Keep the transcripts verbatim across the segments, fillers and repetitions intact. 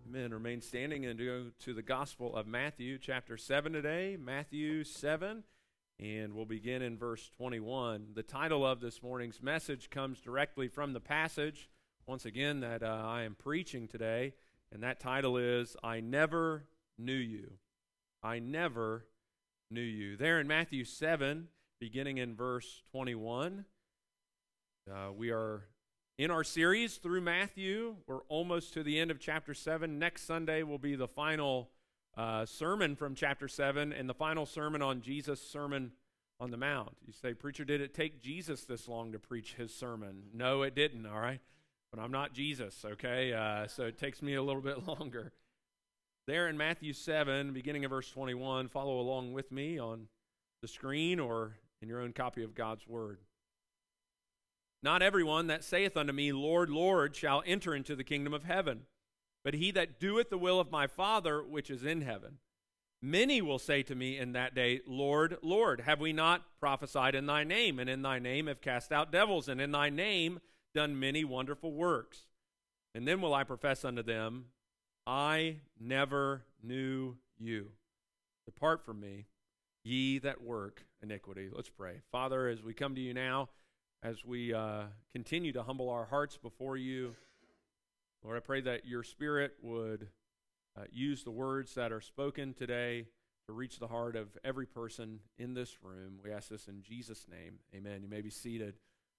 Amen. Remain standing and go to the Gospel of Matthew, chapter seven today, Matthew seven, and we'll begin in verse twenty-one. The title of this morning's message comes directly from the passage, once again, that uh, I am preaching today, and that title is, I Never Knew You. I Never Knew You. There in Matthew seven, beginning in verse twenty-one, uh, we are in our series through Matthew. We're almost to the end of chapter seven. Next Sunday will be the final uh, sermon from chapter seven and the final sermon on Jesus' Sermon on the Mount. You say, preacher, did it take Jesus this long to preach his sermon? No, it didn't, all right? But I'm not Jesus, okay? Uh, so it takes me a little bit longer. There in Matthew seven, beginning of verse twenty-one, follow along with me on the screen or in your own copy of God's Word. Not everyone that saith unto me, Lord, Lord, shall enter into the kingdom of heaven, but he that doeth the will of my Father which is in heaven. Many will say to me in that day, Lord, Lord, have we not prophesied in thy name, and in thy name have cast out devils, and in thy name done many wonderful works? And then will I profess unto them, I never knew you. Depart from me, ye that work iniquity. Let's pray. Father, as we come to you now, as we uh, continue to humble our hearts before you, Lord, I pray that your Spirit would uh, use the words that are spoken today to reach the heart of every person in this room. We ask this in Jesus' name. Amen. You may be seated.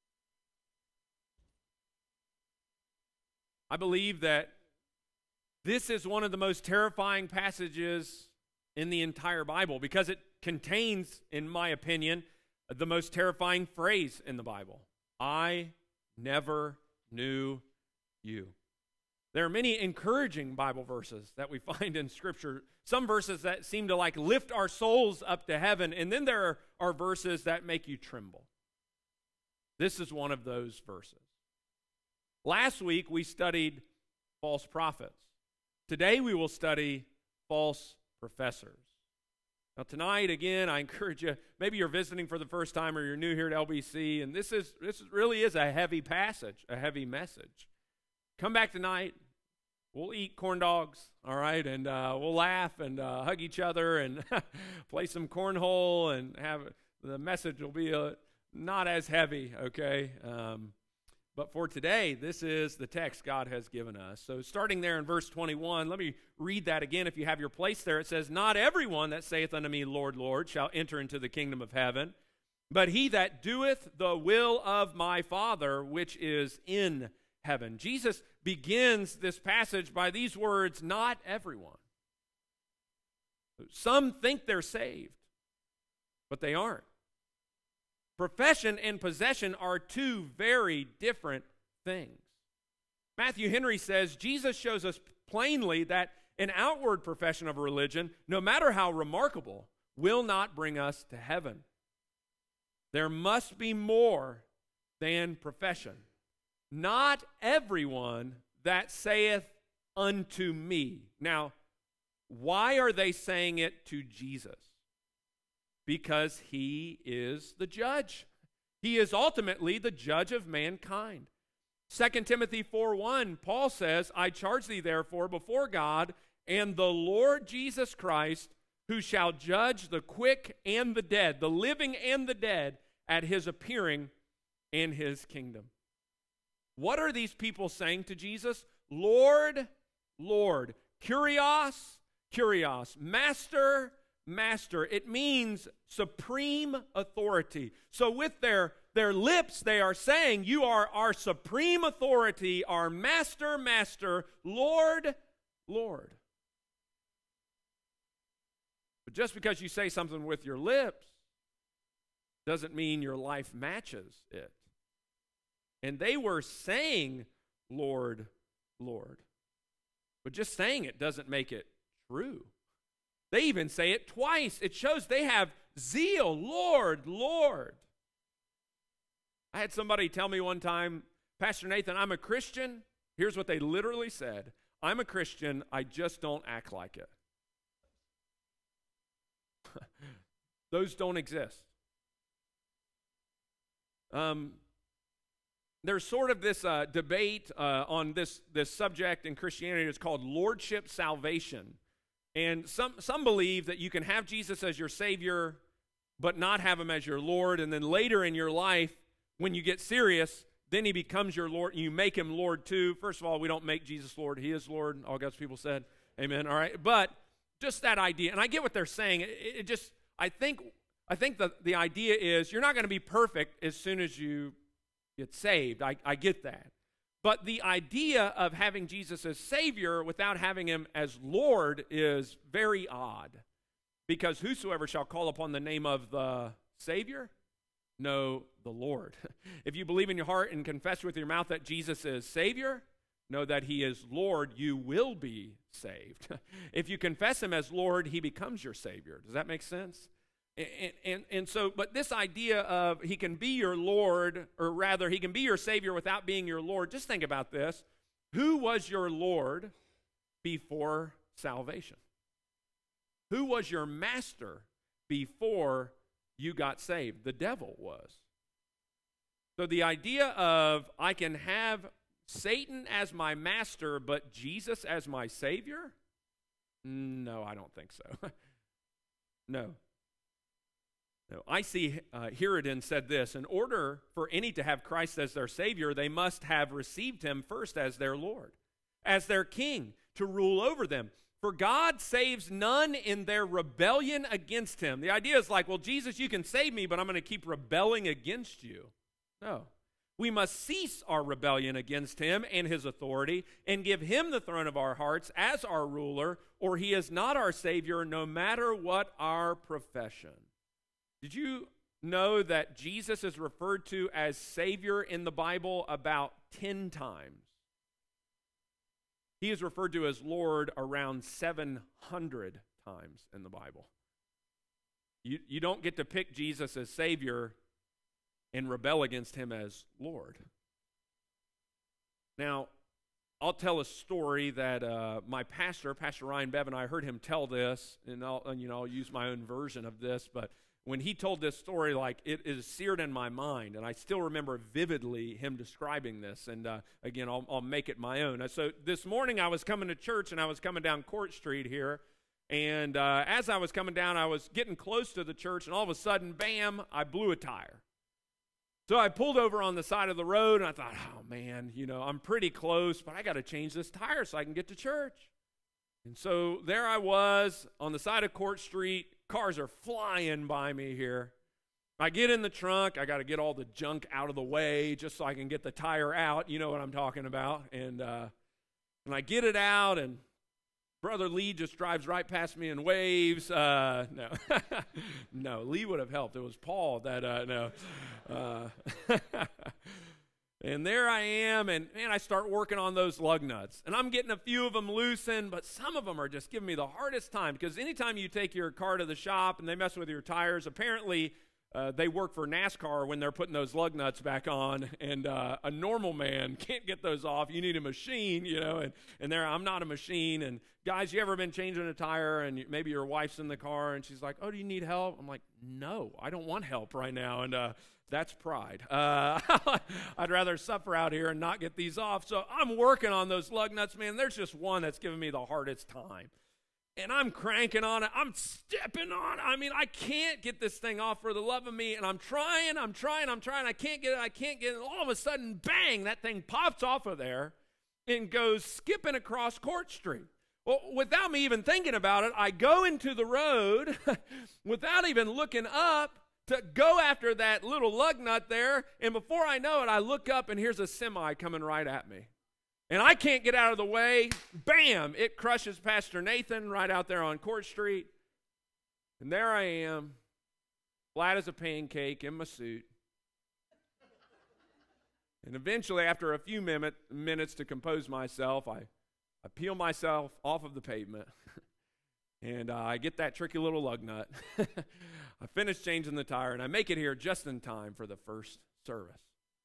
I believe that this is one of the most terrifying passages in the entire Bible because it contains, in my opinion, the most terrifying phrase in the Bible. I never knew you. There are many encouraging Bible verses that we find in Scripture. Some verses that seem to like lift our souls up to heaven, and then there are, are verses that make you tremble. This is one of those verses. Last week we studied false prophets. Today we will study false professors. Now tonight, again, I encourage you, maybe you're visiting for the first time or you're new here at L B C, and this is this really is a heavy passage, a heavy message. Come back tonight. We'll eat corn dogs, all right, and uh, we'll laugh and uh, hug each other and play some cornhole, and have the message will be uh, not as heavy, okay? Um, But for today, this is the text God has given us. So starting there in verse twenty-one, let me read that again if you have your place there. It says, Not everyone that saith unto me, Lord, Lord, shall enter into the kingdom of heaven, but he that doeth the will of my Father which is in heaven. Jesus begins this passage by these words, not everyone. Some think they're saved, but they aren't. Profession and possession are two very different things. Matthew Henry says, Jesus shows us plainly that an outward profession of religion, no matter how remarkable, will not bring us to heaven. There must be more than profession. Not everyone that saith unto me. Now, why are they saying it to Jesus? Because he is the judge. He is ultimately the judge of mankind. Second Timothy four one, Paul says, I charge thee therefore before God and the Lord Jesus Christ, who shall judge the quick and the dead, the living and the dead, at his appearing in his kingdom. What are these people saying to Jesus? Lord, Lord. Kurios, Kurios. Master, Master. It means supreme authority. So with their, their lips, they are saying, you are our supreme authority, our master, master, Lord, Lord. But just because you say something with your lips doesn't mean your life matches it. And they were saying, Lord, Lord. But just saying it doesn't make it true. They even say it twice. It shows they have zeal. Lord, Lord. I had somebody tell me one time, Pastor Nathan, I'm a Christian. Here's what they literally said. I'm a Christian. I just don't act like it. Those don't exist. Um, there's sort of this uh, debate uh, on this, this subject in Christianity. It's called lordship salvation. And some, some believe that you can have Jesus as your Savior, but not have him as your Lord. And then later in your life, when you get serious, then he becomes your Lord, and you make him Lord too. First of all, we don't make Jesus Lord. He is Lord. All God's people said, amen. All right. But just that idea, and I get what they're saying. It, it just, I think, I think the, the idea is you're not going to be perfect as soon as you get saved. I, I get that. But the idea of having Jesus as Savior without having him as Lord is very odd. Because whosoever shall call upon the name of the Savior, know the Lord. If you believe in your heart and confess with your mouth that Jesus is Savior, know that he is Lord, you will be saved. If you confess him as Lord, he becomes your Savior. Does that make sense? And, and, and so, but this idea of he can be your Lord, or rather, he can be your Savior without being your Lord, just think about this. Who was your Lord before salvation? Who was your master before you got saved? The devil was. So the idea of I can have Satan as my master, but Jesus as my Savior? No, I don't think so. No. No. I see uh, Hierodin said this: in order for any to have Christ as their Savior, they must have received him first as their Lord, as their King, to rule over them. For God saves none in their rebellion against him. The idea is like, well, Jesus, you can save me, but I'm going to keep rebelling against you. No. We must cease our rebellion against him and his authority and give him the throne of our hearts as our ruler, or he is not our Savior, no matter what our profession. Did you know that Jesus is referred to as Savior in the Bible about ten times? He is referred to as Lord around seven hundred times in the Bible. You, you don't get to pick Jesus as Savior and rebel against him as Lord. Now, I'll tell a story that uh, my pastor, Pastor Ryan Bevan, I heard him tell this, and I'll, and, you know, I'll use my own version of this, but when he told this story, like, it is seared in my mind, and I still remember vividly him describing this, and uh, again, I'll, I'll make it my own. So this morning I was coming to church, and I was coming down Court Street here, and uh, as I was coming down, I was getting close to the church, and all of a sudden, bam, I blew a tire. So I pulled over on the side of the road, and I thought, oh, man, you know, I'm pretty close, but I got to change this tire so I can get to church. And so there I was on the side of Court Street. Cars are flying by me here. I get in the trunk. I got to get all the junk out of the way just so I can get the tire out. You know what I'm talking about. And, uh, and I get it out, and Brother Lee just drives right past me and waves. Uh, no, no, Lee would have helped. It was Paul that, uh, no. Uh, and there I am, and man, I start working on those lug nuts. And I'm getting a few of them loosened, but some of them are just giving me the hardest time, because anytime you take your car to the shop and they mess with your tires, apparently uh, they work for NASCAR when they're putting those lug nuts back on, and uh, a normal man can't get those off. You need a machine, you know, and, and there, I'm not a machine. And guys, you ever been changing a tire, and you, maybe your wife's in the car, and she's like, oh, do you need help? I'm like, no, I don't want help right now. And uh, that's pride. Uh, I'd rather suffer out here and not get these off. So I'm working on those lug nuts, man. There's just one that's giving me the hardest time. And I'm cranking on it. I'm stepping on it. I mean, I can't get this thing off for the love of me. And I'm trying, I'm trying, I'm trying. I can't get it, I can't get it. And all of a sudden, bang, that thing pops off of there and goes skipping across Court Street. Well, without me even thinking about it, I go into the road without even looking up to go after that little lug nut there. And before I know it, I look up, and here's a semi coming right at me. And I can't get out of the way. Bam! It crushes Pastor Nathan right out there on Court Street. And there I am, flat as a pancake in my suit. And eventually, after a few minute, minutes to compose myself, I, I peel myself off of the pavement. And uh, I get that tricky little lug nut. I finish changing the tire, and I make it here just in time for the first service.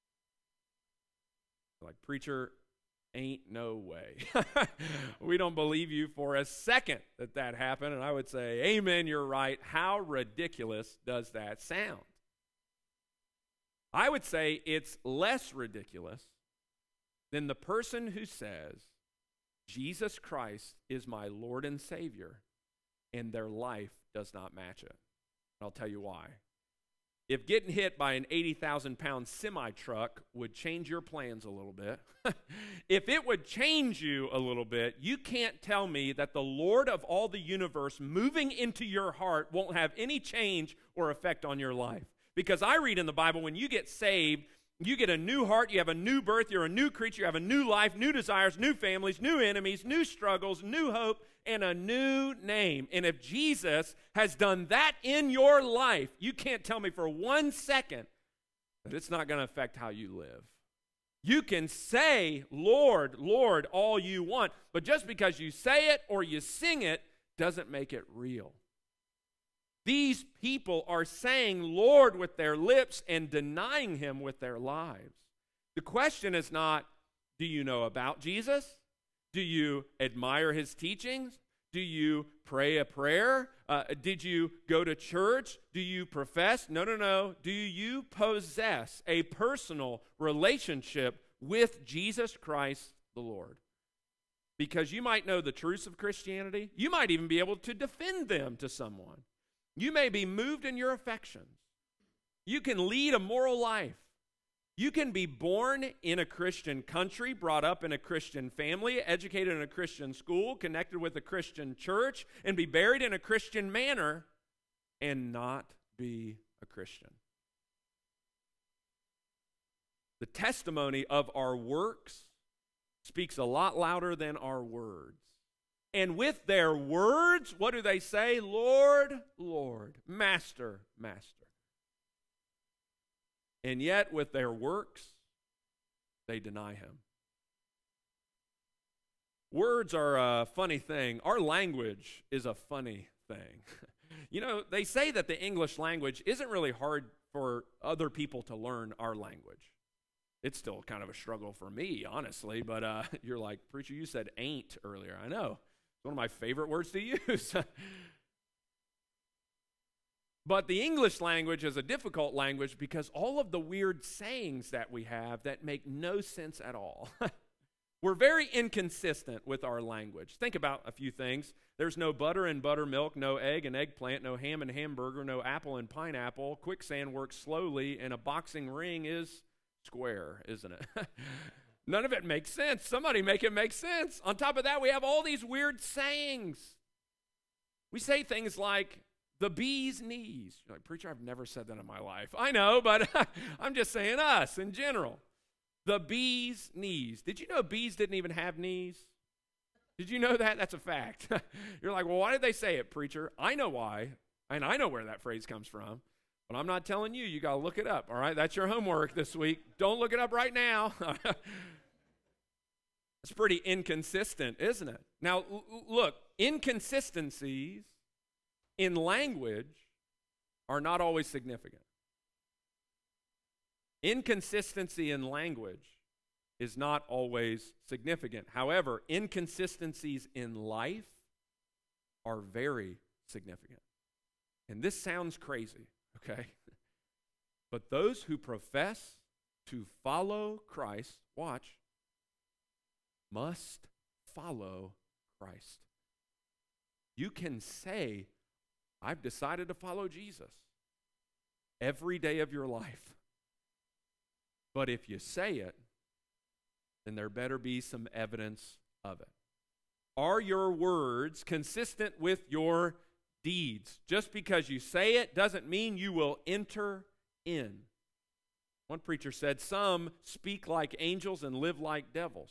Like, preacher, ain't no way. We don't believe you for a second that that happened. And I would say, amen, you're right. How ridiculous does that sound? I would say it's less ridiculous than the person who says, Jesus Christ is my Lord and Savior, and their life does not match it. I'll tell you why. If getting hit by an eighty thousand pound semi-truck would change your plans a little bit, if it would change you a little bit, you can't tell me that the Lord of all the universe moving into your heart won't have any change or effect on your life. Because I read in the Bible, when you get saved, you get a new heart, you have a new birth, you're a new creature, you have a new life, new desires, new families, new enemies, new struggles, new hope, and a new name. And if Jesus has done that in your life, you can't tell me for one second that it's not going to affect how you live. You can say, Lord, Lord, all you want, but just because you say it or you sing it doesn't make it real. These people are saying Lord with their lips and denying him with their lives. The question is not, do you know about Jesus? Do you admire his teachings? Do you pray a prayer? Uh, did you go to church? Do you profess? No, no, no. Do you possess a personal relationship with Jesus Christ the Lord? Because you might know the truths of Christianity. You might even be able to defend them to someone. You may be moved in your affections. You can lead a moral life. You can be born in a Christian country, brought up in a Christian family, educated in a Christian school, connected with a Christian church, and be buried in a Christian manner and not be a Christian. The testimony of our works speaks a lot louder than our words. And with their words, what do they say? Lord, Lord, Master, Master. And yet, with their works, they deny him. Words are a funny thing. Our language is a funny thing. You know, they say that the English language isn't really hard for other people to learn our language. It's still kind of a struggle for me, honestly, but uh, you're like, preacher, you said ain't earlier. I know. It's one of my favorite words to use. But the English language is a difficult language because all of the weird sayings that we have that make no sense at all. We're very inconsistent with our language. Think about a few things. There's no butter and buttermilk, no egg and eggplant, no ham and hamburger, no apple and pineapple. Quicksand works slowly, and a boxing ring is square, isn't it? None of it makes sense. Somebody make it make sense. On top of that, we have all these weird sayings. We say things like, the bee's knees. You're like, preacher, I've never said that in my life. I know, but I'm just saying us in general. The bee's knees. Did you know bees didn't even have knees? Did you know that? That's a fact. You're like, well, why did they say it, preacher? I know why, and I know where that phrase comes from, but I'm not telling you. You got to look it up, all right? That's your homework this week. Don't look it up right now. It's pretty inconsistent, isn't it? Now, l- look, inconsistencies in language are not always significant. Inconsistency in language is not always significant. However, inconsistencies in life are very significant. And this sounds crazy, okay? But those who profess to follow Christ, watch, must follow Christ. You can say, I've decided to follow Jesus every day of your life. But if you say it, then there better be some evidence of it. Are your words consistent with your deeds? Just because you say it doesn't mean you will enter in. One preacher said, some speak like angels and live like devils.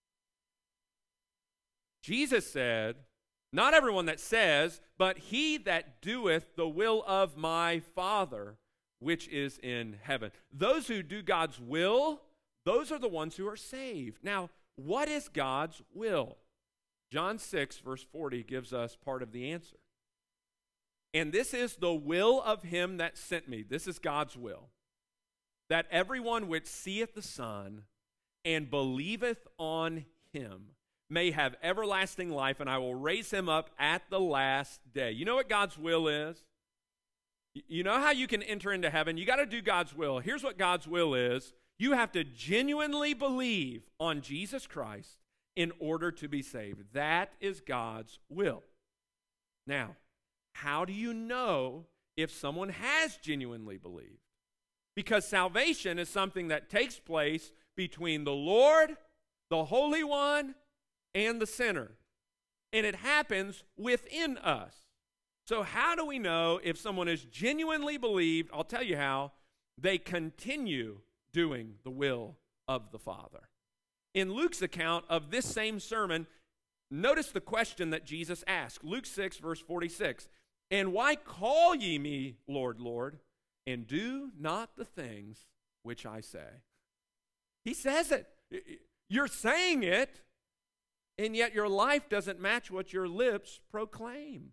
Jesus said, not everyone that says, but he that doeth the will of my Father, which is in heaven. Those who do God's will, those are the ones who are saved. Now, what is God's will? John six, verse forty gives us part of the answer. And this is the will of him that sent me. This is God's will. That everyone which seeth the Son and believeth on him may have everlasting life, and I will raise him up at the last day. You know what God's will is? You know how you can enter into heaven? You got to do God's will. Here's what God's will is. You have to genuinely believe on Jesus Christ in order to be saved. That is God's will. Now, how do you know if someone has genuinely believed? Because salvation is something that takes place between the Lord, the Holy One, and the sinner. And it happens within us. So how do we know if someone is genuinely believed? I'll tell you how. They continue doing the will of the Father. In Luke's account of this same sermon, notice the question that Jesus asked. Luke six, verse forty-six. And why call ye me Lord, Lord, and do not the things which I say? He says it. You're saying it, and yet your life doesn't match what your lips proclaim.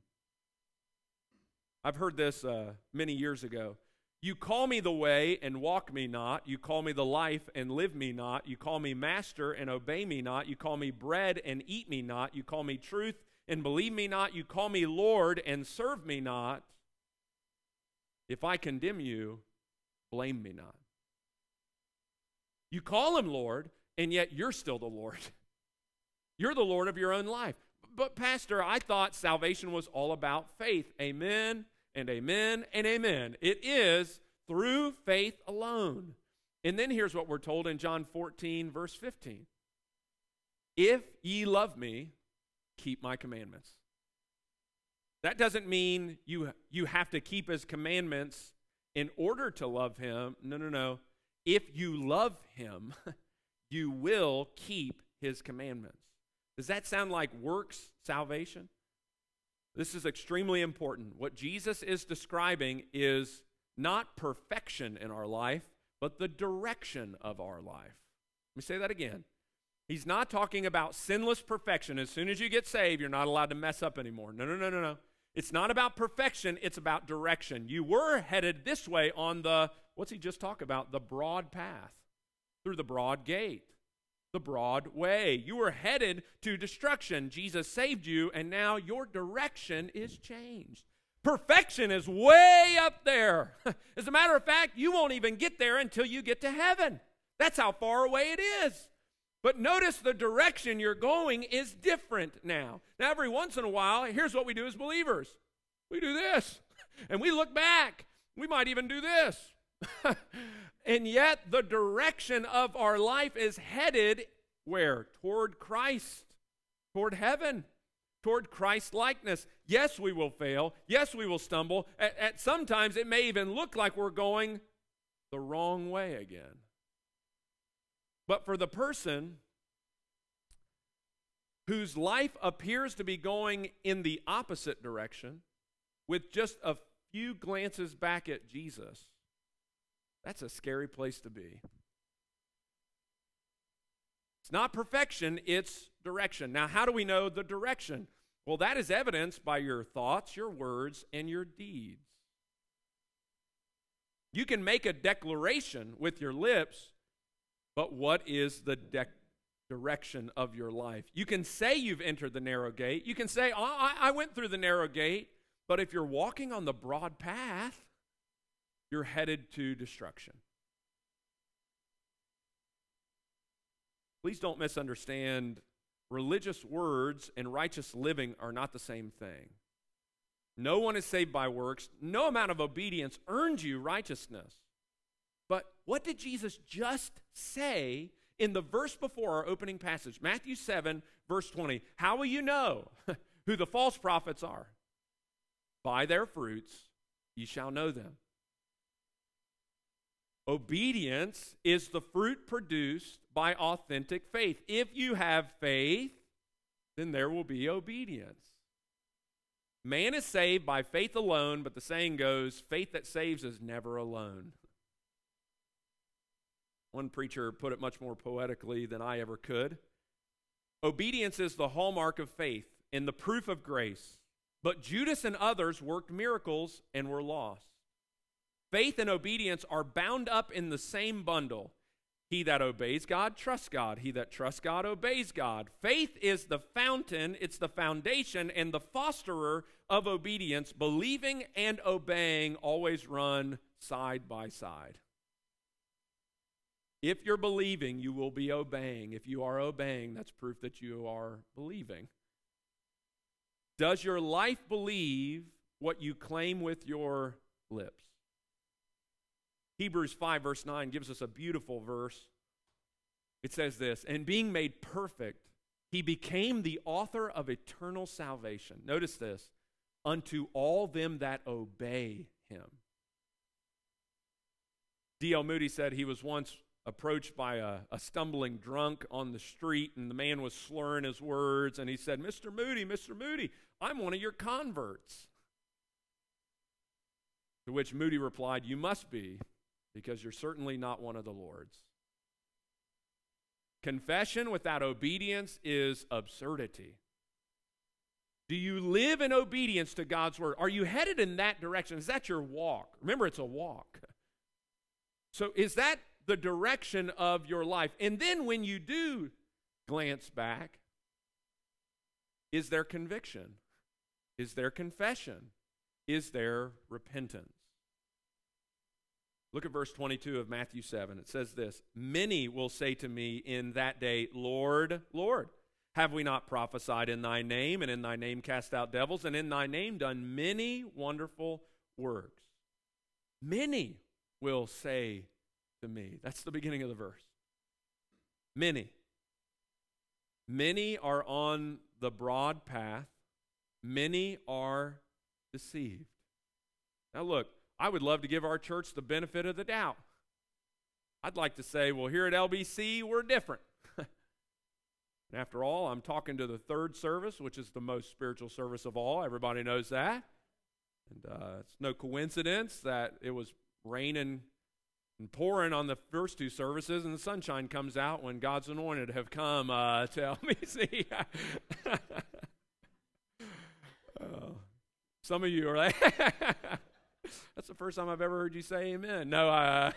I've heard this uh, many years ago. You call me the way and walk me not. You call me the life and live me not. You call me master and obey me not. You call me bread and eat me not. You call me truth and believe me not. You call me Lord and serve me not. If I condemn you, blame me not. You call him Lord, and yet you're still the Lord. You're the Lord of your own life. But Pastor, I thought salvation was all about faith. Amen and amen and amen. It is through faith alone. And then here's what we're told in John fourteen, verse fifteen. If ye love me, keep my commandments. That doesn't mean you, you have to keep his commandments in order to love him. No, no, no. If you love him, you will keep his commandments. Does that sound like works salvation? This is extremely important. What Jesus is describing is not perfection in our life, but the direction of our life. Let me say that again. He's not talking about sinless perfection. As soon as you get saved, you're not allowed to mess up anymore. No, no, no, no, no. It's not about perfection. It's about direction. You were headed this way on the, what's he just talk about? The broad path, through the broad gate. The broad way. You were headed to destruction. Jesus saved you, and now your direction is changed. Perfection is way up there. As a matter of fact, you won't even get there until you get to heaven. That's how far away it is. But notice the direction you're going is different now. Now, every once in a while, here's what we do as believers. We do this, and we look back. We might even do this. And yet the direction of our life is headed where? Toward Christ, toward heaven, toward Christ-likeness. Yes, we will fail. Yes, we will stumble. At, at sometimes it may even look like we're going the wrong way again. But for the person whose life appears to be going in the opposite direction, with just a few glances back at Jesus, that's a scary place to be. It's not perfection, it's direction. Now, how do we know the direction? Well, that is evidenced by your thoughts, your words, and your deeds. You can make a declaration with your lips, but what is the de- direction of your life? You can say you've entered the narrow gate. You can say, oh, I, I went through the narrow gate, but if you're walking on the broad path, you're headed to destruction. Please don't misunderstand. Religious words and righteous living are not the same thing. No one is saved by works. No amount of obedience earns you righteousness. But what did Jesus just say in the verse before our opening passage? Matthew seven, verse twenty. How will you know who the false prophets are? By their fruits ye shall know them. Obedience is the fruit produced by authentic faith. If you have faith, then there will be obedience. Man is saved by faith alone, but the saying goes, faith that saves is never alone. One preacher put it much more poetically than I ever could. Obedience is the hallmark of faith and the proof of grace. But Judas and others worked miracles and were lost. Faith and obedience are bound up in the same bundle. He that obeys God trusts God. He that trusts God obeys God. Faith is the fountain, it's the foundation and the fosterer of obedience. Believing and obeying always run side by side. If you're believing, you will be obeying. If you are obeying, that's proof that you are believing. Does your life believe what you claim with your lips? Hebrews five verse nine gives us a beautiful verse. It says this, and being made perfect, he became the author of eternal salvation. Notice this, unto all them that obey him. D L Moody said he was once approached by a, a stumbling drunk on the street, and the man was slurring his words, and he said, Mister Moody, Mister Moody, I'm one of your converts. To which Moody replied, you must be, because you're certainly not one of the Lord's. Confession without obedience is absurdity. Do you live in obedience to God's word? Are you headed in that direction? Is that your walk? Remember, it's a walk. So is that the direction of your life? And then when you do glance back, is there conviction? Is there confession? Is there repentance? Look at verse twenty-two of Matthew seven. It says this, many will say to me in that day, Lord, Lord, have we not prophesied in thy name, and in thy name cast out devils, and in thy name done many wonderful works? Many will say to me. That's the beginning of the verse. Many. Many are on the broad path. Many are deceived. Now look, I would love to give our church the benefit of the doubt. I'd like to say, well, here at L B C, we're different. And after all, I'm talking to the third service, which is the most spiritual service of all. Everybody knows that. And uh, it's no coincidence that it was raining and pouring on the first two services, and the sunshine comes out when God's anointed have come uh, to L B C. oh, some of you are like, that's the first time I've ever heard you say amen. No, uh,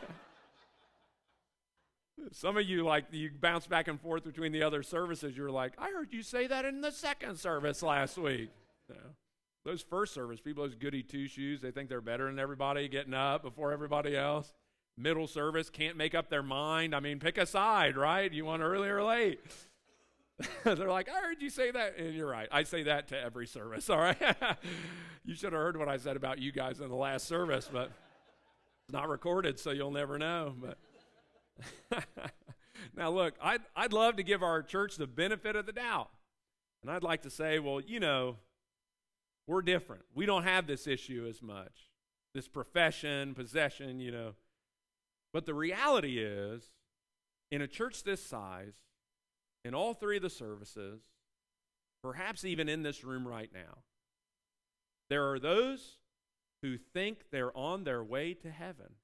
some of you, like, you bounce back and forth between the other services. You're like, I heard you say that in the second service last week. You know, those first service, people, those goody two-shoes, they think they're better than everybody, getting up before everybody else. Middle service, can't make up their mind. I mean, pick a side, right? You want early or late? They're like, I heard you say that. And you're right. I say that to every service, all right? You should have heard what I said about you guys in the last service, but it's not recorded, so you'll never know. But now, look, I'd, I'd love to give our church the benefit of the doubt. And I'd like to say, well, you know, we're different. We don't have this issue as much, this profession, possession, you know. But the reality is, in a church this size, in all three of the services, perhaps even in this room right now, there are those who think they're on their way to heaven.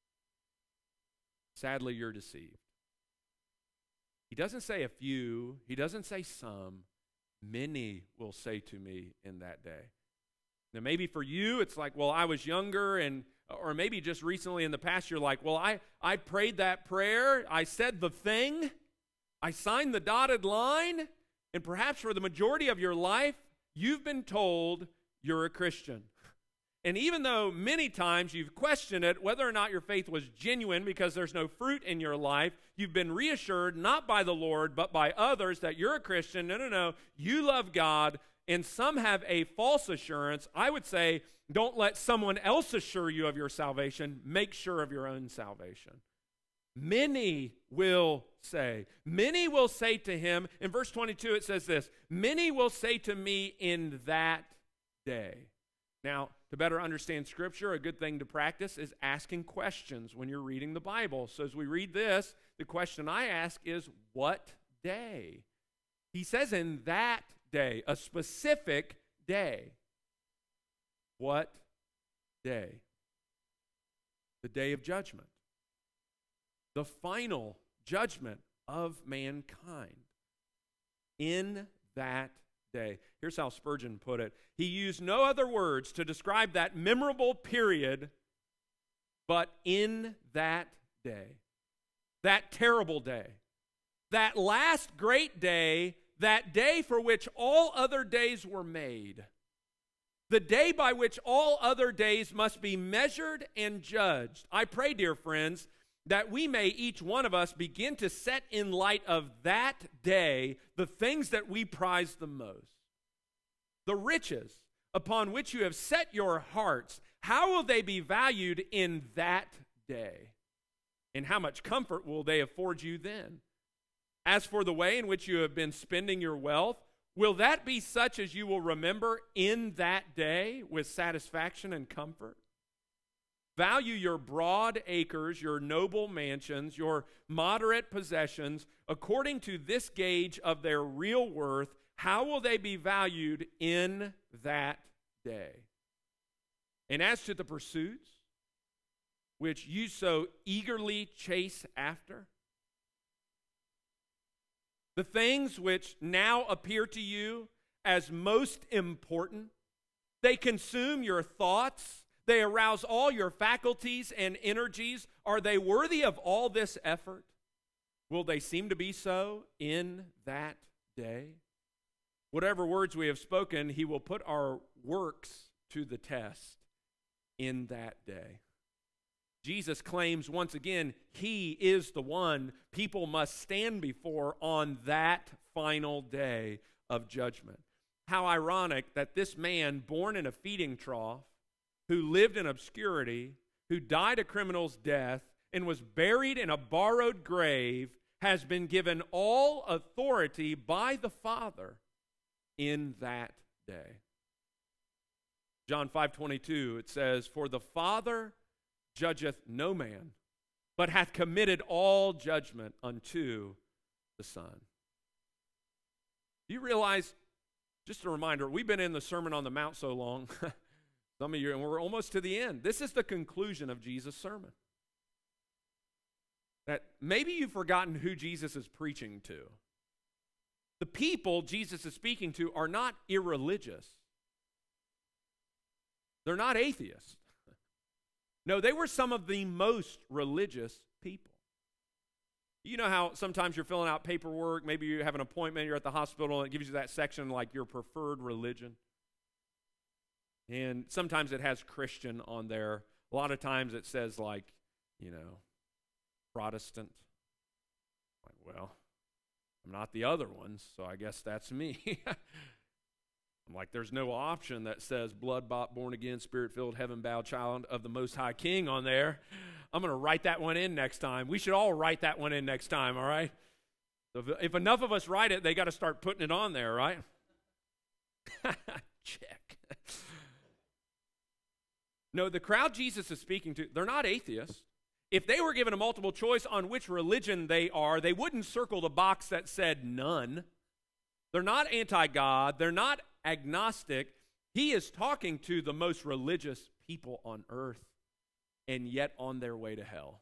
Sadly, you're deceived. He doesn't say a few. He doesn't say some. Many will say to me in that day. Now, maybe for you, it's like, well, I was younger, and or maybe just recently in the past, you're like, well, I, I prayed that prayer. I said the thing. I signed the dotted line, and perhaps for the majority of your life, you've been told you're a Christian. And even though many times you've questioned it, whether or not your faith was genuine because there's no fruit in your life, you've been reassured not by the Lord, but by others that you're a Christian. No, no, no, you love God, and some have a false assurance. I would say, don't let someone else assure you of your salvation. Make sure of your own salvation. Many will say. Many will say to him, in verse twenty-two it says this, many will say to me in that day. Now, to better understand Scripture, a good thing to practice is asking questions when you're reading the Bible. So as we read this, the question I ask is, what day? He says in that day, a specific day. What day? The day of judgment. The final judgment of mankind. In that day. Here's how Spurgeon put it. He used no other words to describe that memorable period, but in that day. that terrible day, that last great day, that day for which all other days were made, the day by which all other days must be measured and judged. I pray, dear friends, that we may, each one of us, begin to set in light of that day the things that we prize the most. The riches upon which you have set your hearts, how will they be valued in that day? And how much comfort will they afford you then? As for the way in which you have been spending your wealth, will that be such as you will remember in that day with satisfaction and comfort? Value your broad acres, your noble mansions, your moderate possessions, according to this gauge of their real worth. How will they be valued in that day? And as to the pursuits which you so eagerly chase after, the things which now appear to you as most important, they consume your thoughts, they arouse all your faculties and energies. Are they worthy of all this effort? Will they seem to be so in that day? Whatever words we have spoken, he will put our works to the test in that day. Jesus claims once again, he is the one people must stand before on that final day of judgment. How ironic that this man, born in a feeding trough, who lived in obscurity, who died a criminal's death, and was buried in a borrowed grave, has been given all authority by the Father in that day. John five twenty-two, it says, "For the Father judgeth no man, but hath committed all judgment unto the Son." Do you realize, just a reminder, we've been in the Sermon on the Mount so long, some of you, and we're almost to the end. This is the conclusion of Jesus' sermon. That maybe you've forgotten who Jesus is preaching to. The people Jesus is speaking to are not irreligious. They're not atheists. No, they were some of the most religious people. You know how sometimes you're filling out paperwork, maybe you have an appointment, you're at the hospital, and it gives you that section like your preferred religion. And sometimes it has Christian on there. A lot of times it says like, you know, Protestant. Like, well, I'm not the other ones, so I guess that's me. I'm like, there's no option that says blood-bought, born-again, spirit-filled, heaven-bound child of the Most High King on there. I'm going to write that one in next time. We should all write that one in next time, all right? So if, if enough of us write it, they got to start putting it on there, right? Check. No, the crowd Jesus is speaking to, they're not atheists. If they were given a multiple choice on which religion they are, they wouldn't circle the box that said none. They're not anti-God. They're not agnostic. He is talking to the most religious people on earth, and yet on their way to hell.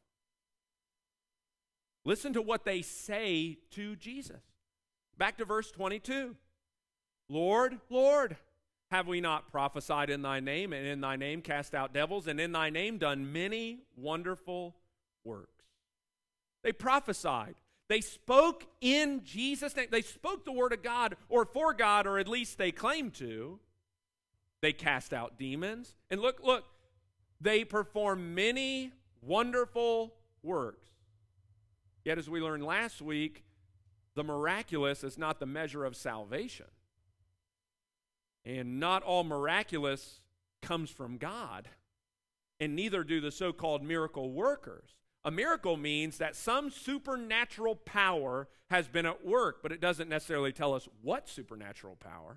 Listen to what they say to Jesus. Back to verse twenty-two. "Lord, Lord, have we not prophesied in thy name, and in thy name cast out devils, and in thy name done many wonderful works?" They prophesied. They spoke in Jesus' name. They spoke the word of God, or for God, or at least they claimed to. They cast out demons. And look, look, they perform many wonderful works. Yet as we learned last week, the miraculous is not the measure of salvation. And not all miraculous comes from God. And neither do the so-called miracle workers. A miracle means that some supernatural power has been at work, but it doesn't necessarily tell us what supernatural power.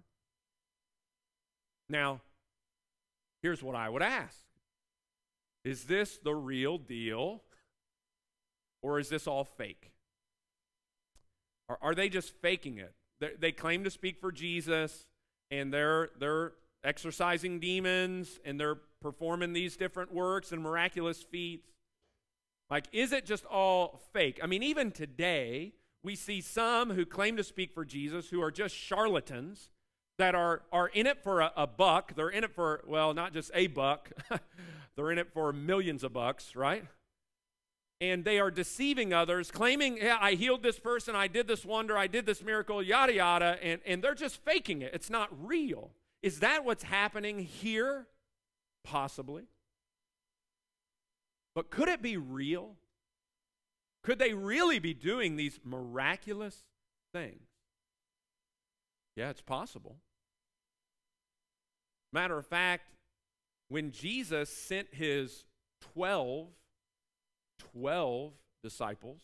Now, here's what I would ask. Is this the real deal, or is this all fake? Or are they just faking it? They, they claim to speak for Jesus, and they're they're exorcising demons, and they're performing these different works and miraculous feats. Like, is it just all fake? I mean, even today, we see some who claim to speak for Jesus who are just charlatans that are, are in it for a, a buck. They're in it for, well, not just a buck. They're in it for millions of bucks, right? and they are deceiving others, claiming, yeah, I healed this person, I did this wonder, I did this miracle, yada, yada, and, and they're just faking it. It's not real. Is that what's happening here? Possibly. But could it be real? Could they really be doing these miraculous things? Yeah, it's possible. Matter of fact, when Jesus sent his twelve, twelve disciples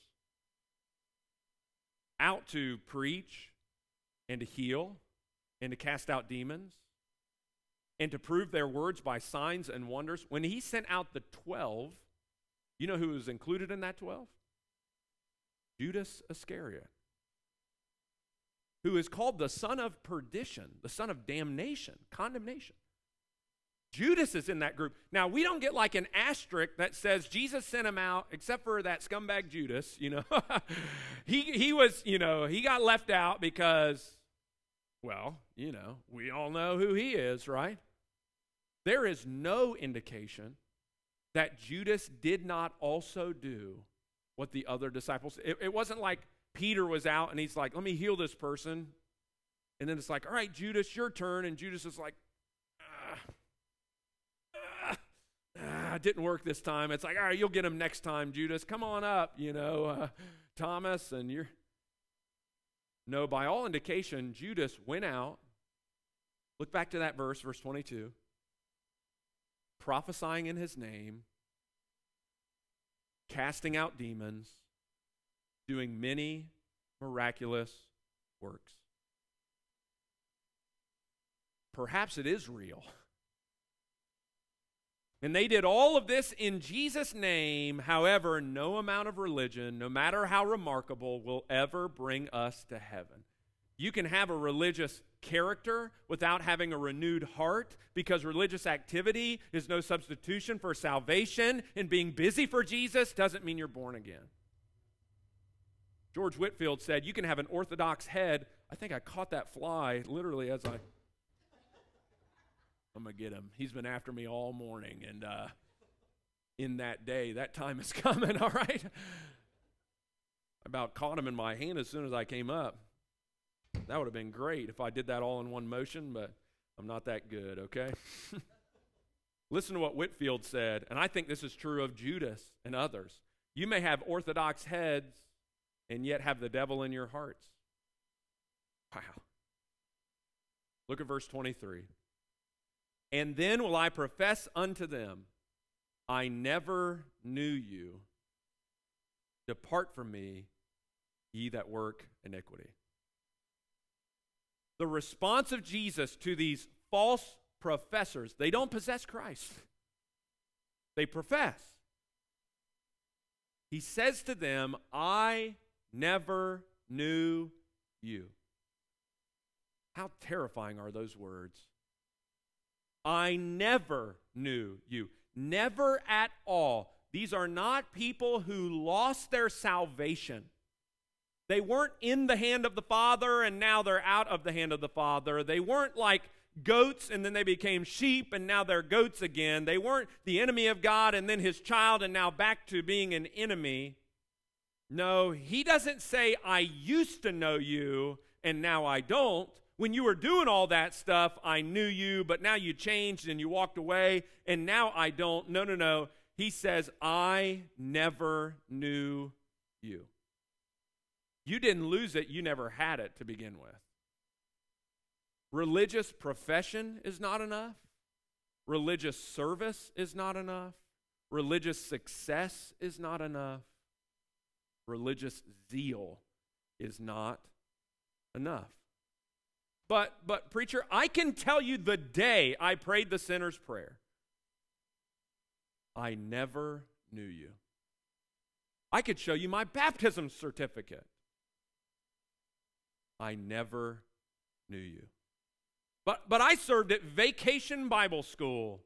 out to preach and to heal and to cast out demons and to prove their words by signs and wonders, when he sent out the twelve, you know who was included in that twelve? Judas Iscariot, who is called the son of perdition, the son of damnation, condemnation. Judas is in that group. Now, we don't get like an asterisk that says Jesus sent him out, except for that scumbag Judas, you know. he, he was, you know, he got left out because, well, you know, we all know who he is, right? There is no indication that Judas did not also do what the other disciples, it, it wasn't like Peter was out and he's like, let me heal this person. And then it's like, all right, Judas, your turn. And Judas is like, ah, ah, ah, it didn't work this time. It's like, all right, you'll get him next time, Judas. Come on up, you know, uh, Thomas. And you're, no, by all indication, Judas went out. Look back to that verse, verse twenty-two. Prophesying in his name, casting out demons, doing many miraculous works. Perhaps it is real. And they did all of this in Jesus' name. However, no amount of religion, no matter how remarkable, will ever bring us to heaven. You can have a religious character without having a renewed heart, because religious activity is no substitution for salvation, and being busy for Jesus doesn't mean you're born again. George Whitefield said, you can have an orthodox head. I think I caught that fly literally as I, I'm going to get him. He's been after me all morning, and uh, in that day, that time is coming, all right? I about caught him in my hand as soon as I came up. That would have been great if I did that all in one motion, but I'm not that good, okay? Listen to what Whitefield said, and I think this is true of Judas and others. You may have orthodox heads and yet have the devil in your hearts. Wow. Look at verse twenty-three. And then will I profess unto them, I never knew you. Depart from me, ye that work iniquity. The response of Jesus to these false professors, they don't possess Christ. They profess. He says to them, I never knew you. How terrifying are those words? I never knew you. Never at all. These are not people who lost their salvation. They weren't in the hand of the Father and now they're out of the hand of the Father. They weren't like goats and then they became sheep and now they're goats again. They weren't the enemy of God and then his child and now back to being an enemy. No, he doesn't say, I used to know you and now I don't. When you were doing all that stuff, I knew you, but now you changed and you walked away and now I don't. No, no, no. He says, I never knew you. You didn't lose it, you never had it to begin with. Religious profession is not enough. Religious service is not enough. Religious success is not enough. Religious zeal is not enough. But, but preacher, I can tell you the day I prayed the sinner's prayer. I never knew you. I could show you my baptism certificate. I never knew you. But, but I served at Vacation Bible School.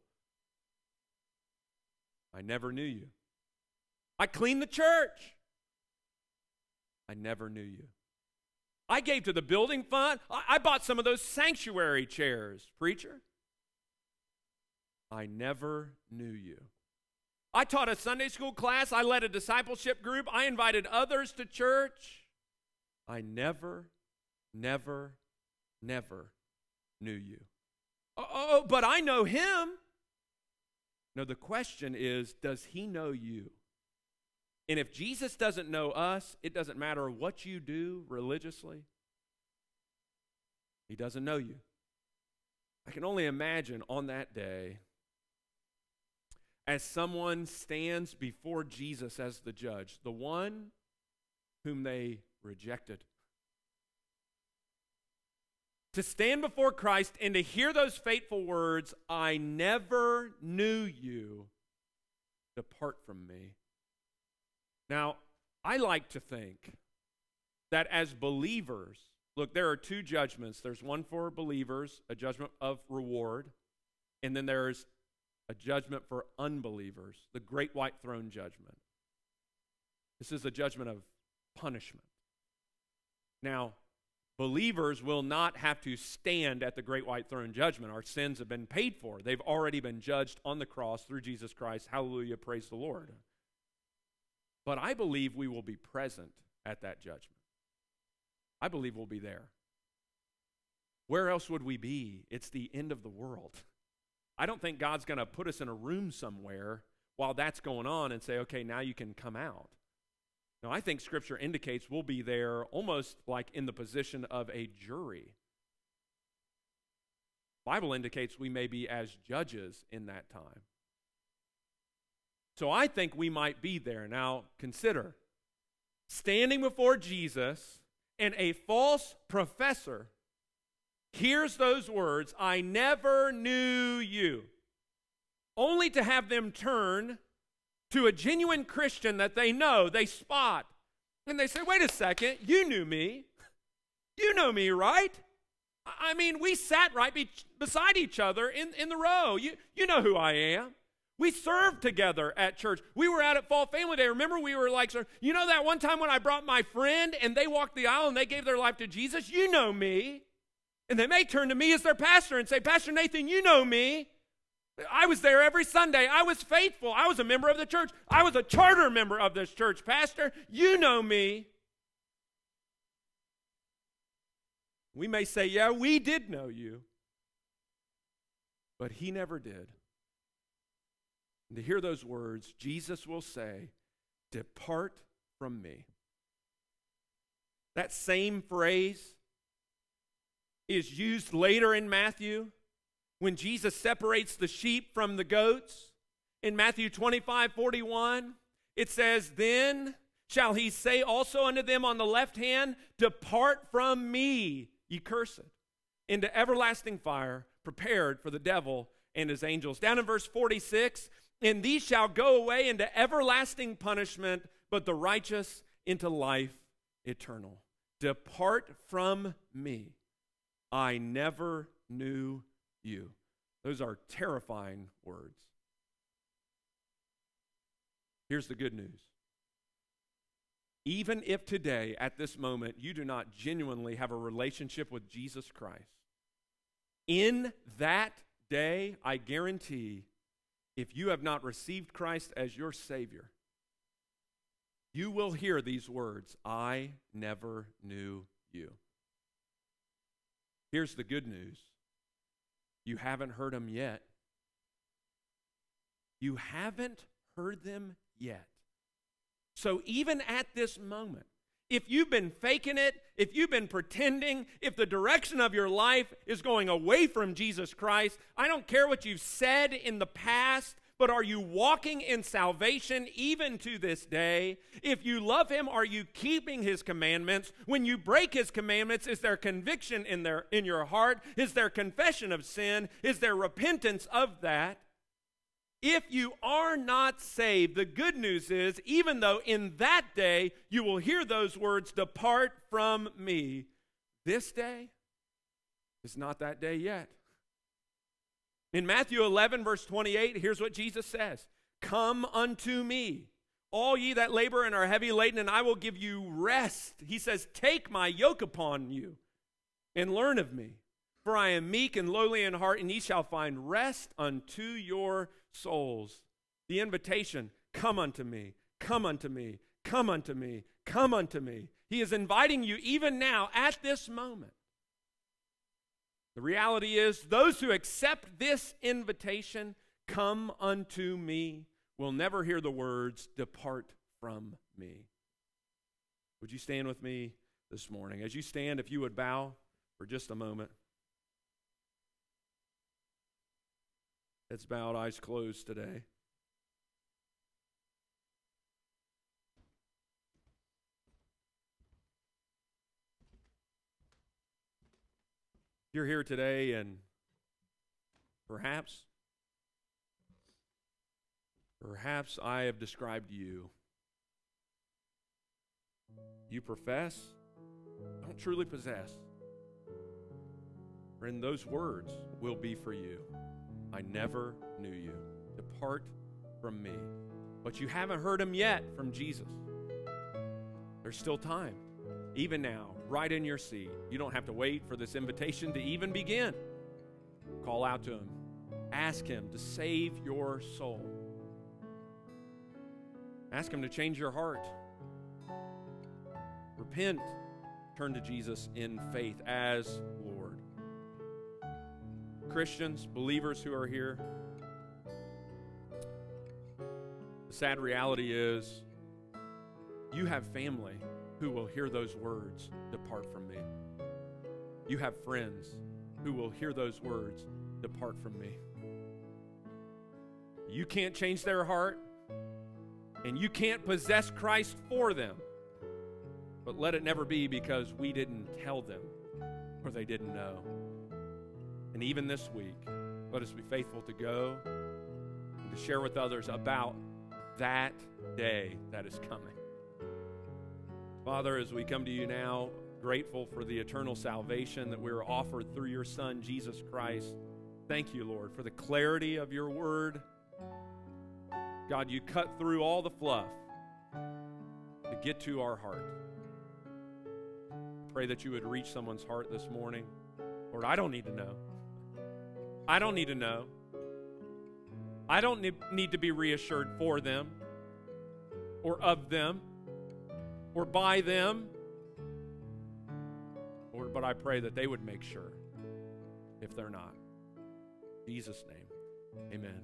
I never knew you. I cleaned the church. I never knew you. I gave to the building fund. I, I bought some of those sanctuary chairs, preacher. I never knew you. I taught a Sunday school class. I led a discipleship group. I invited others to church. I never, never, never knew you. Oh, oh, but I know him. No, the question is, does he know you? And if Jesus doesn't know us, it doesn't matter what you do religiously. He doesn't know you. I can only imagine on that day, as someone stands before Jesus as the judge, the one whom they rejected. To stand before Christ and to hear those fateful words, I never knew you, depart from me. Now, I like to think that as believers, look, there are two judgments. There's one for believers, a judgment of reward, and then there's a judgment for unbelievers, the great white throne judgment. This is a judgment of punishment. Now, believers will not have to stand at the great white throne judgment. Our sins have been paid for. They've already been judged on the cross through Jesus Christ. Hallelujah, praise the Lord. But I believe we will be present at that judgment. I believe we'll be there. Where else would we be? It's the end of the world. I don't think God's going to put us in a room somewhere while that's going on and say, okay, now you can come out. No, I think Scripture indicates we'll be there almost like in the position of a jury. The Bible indicates we may be as judges in that time. So I think we might be there. Now, consider standing before Jesus and a false professor hears those words, I never knew you, only to have them turn to a genuine Christian that they know, they spot, and they say, wait a second, you knew me. You know me, right? I mean, we sat right be- beside each other in, in the row. You, you know who I am. We served together at church. We were out at Fall Family Day. Remember, we were like, you know that one time when I brought my friend and they walked the aisle and they gave their life to Jesus? You know me. And they may turn to me as their pastor and say, Pastor Nathan, you know me. I was there every Sunday. I was faithful. I was a member of the church. I was a charter member of this church. Pastor, you know me. We may say, yeah, we did know you. But he never did. And to hear those words, Jesus will say, depart from me. That same phrase is used later in Matthew when Jesus separates the sheep from the goats. In Matthew twenty-five forty-one, it says, then shall he say also unto them on the left hand, depart from me, ye cursed, into everlasting fire, prepared for the devil and his angels. Down in verse forty-six, and these shall go away into everlasting punishment, but the righteous into life eternal. Depart from me. I never knew you. Those are terrifying words. Here's the good news. Even if today, at this moment, you do not genuinely have a relationship with Jesus Christ, in that day, I guarantee, if you have not received Christ as your Savior, you will hear these words, I never knew you. Here's the good news. You haven't heard them yet. You haven't heard them yet. So even at this moment, if you've been faking it, if you've been pretending, if the direction of your life is going away from Jesus Christ, I don't care what you've said in the past, but are you walking in salvation even to this day? If you love him, are you keeping his commandments? When you break his commandments, is there conviction in their in your heart? Is there confession of sin? Is there repentance of that? If you are not saved, the good news is, even though in that day you will hear those words, depart from me, this day is not that day yet. In Matthew eleven, verse twenty-eight, here's what Jesus says. Come unto me, all ye that labor and are heavy laden, and I will give you rest. He says, take my yoke upon you and learn of me. For I am meek and lowly in heart, and ye shall find rest unto your souls. The invitation, come unto me, come unto me, come unto me, come unto me. He is inviting you even now at this moment. The reality is, those who accept this invitation, come unto me, will never hear the words, depart from me. Would you stand with me this morning? As you stand, if you would bow for just a moment. Heads bowed, eyes closed today. You're here today and perhaps, perhaps I have described you. You profess, don't truly possess. Friend, those words will be for you. I never knew you. Depart from me. But you haven't heard him yet from Jesus. There's still time. Even now, right in your seat. You don't have to wait for this invitation to even begin. Call out to him. Ask him to save your soul. Ask him to change your heart. Repent. Turn to Jesus in faith as Lord. Christians, believers who are here, the sad reality is you have family who will hear those words, depart from me. You have friends who will hear those words, depart from me. You can't change their heart, and you can't possess Christ for them. But let it never be because we didn't tell them or they didn't know. And even this week, let us be faithful to go and to share with others about that day that is coming. Father, as we come to you now, grateful for the eternal salvation that we are offered through your Son, Jesus Christ. Thank you, Lord, for the clarity of your word. God, you cut through all the fluff to get to our heart. Pray that you would reach someone's heart this morning. Lord, I don't need to know. I don't need to know. I don't need to be reassured for them or of them or by them. Lord, but I pray that they would make sure if they're not. In Jesus' name, amen.